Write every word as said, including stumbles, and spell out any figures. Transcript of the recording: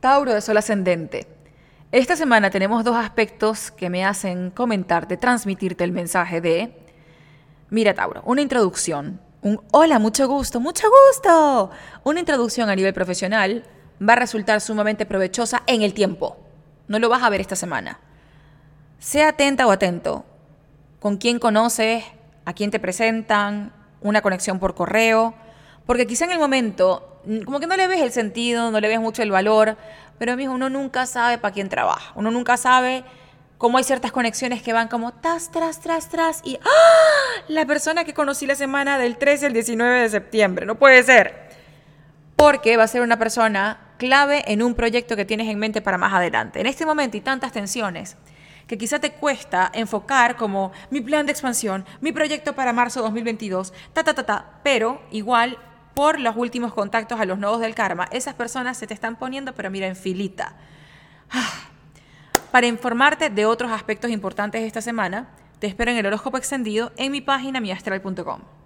Tauro de Sol ascendente. Esta semana tenemos dos aspectos que me hacen comentarte, transmitirte el mensaje de, mira Tauro, una introducción, un hola, mucho gusto, mucho gusto. Una introducción a nivel profesional va a resultar sumamente provechosa en el tiempo. No lo vas a ver esta semana. Sea atenta o atento con quién conoces, a quién te presentan, una conexión por correo, porque quizá en el momento como que no le ves el sentido, no le ves mucho el valor, pero mijo, uno nunca sabe para quién trabaja, uno nunca sabe cómo hay ciertas conexiones que van como tas, tras, tras, tras, y ¡ah! La persona que conocí la semana del trece al diecinueve de septiembre, no puede ser, porque va a ser una persona clave en un proyecto que tienes en mente para más adelante. En este momento hay tantas tensiones que quizá te cuesta enfocar como mi plan de expansión, mi proyecto para marzo dos mil veintidós, ta, ta, ta, ta, pero igual por los últimos contactos a los nodos del karma, esas personas se te están poniendo, pero mira, en filita. Para informarte de otros aspectos importantes de esta semana, te espero en el horóscopo extendido en mi página mi astral punto com.